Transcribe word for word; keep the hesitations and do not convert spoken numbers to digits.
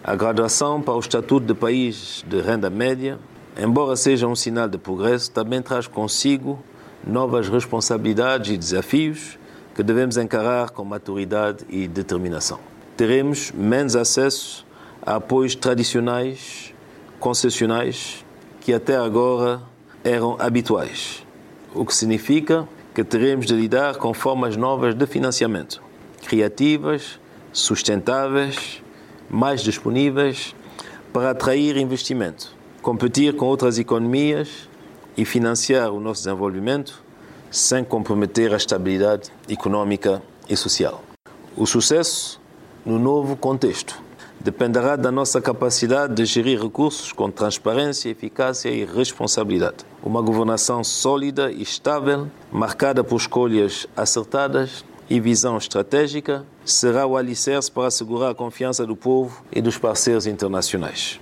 A graduação para o estatuto de país de renda média, embora seja um sinal de progresso, também traz consigo novas responsabilidades e desafios que devemos encarar com maturidade e determinação. Teremos menos acesso a apoios tradicionais, concessionais, que até agora eram habituais, o que significa que teremos de lidar com formas novas de financiamento, criativas, sustentáveis, mais disponíveis para atrair investimento, competir com outras economias e financiar o nosso desenvolvimento sem comprometer a estabilidade econômica e social. O sucesso no novo contexto dependerá da nossa capacidade de gerir recursos com transparência, eficácia e responsabilidade. Uma governação sólida e estável, marcada por escolhas acertadas e visão estratégica, será o alicerce para assegurar a confiança do povo e dos parceiros internacionais.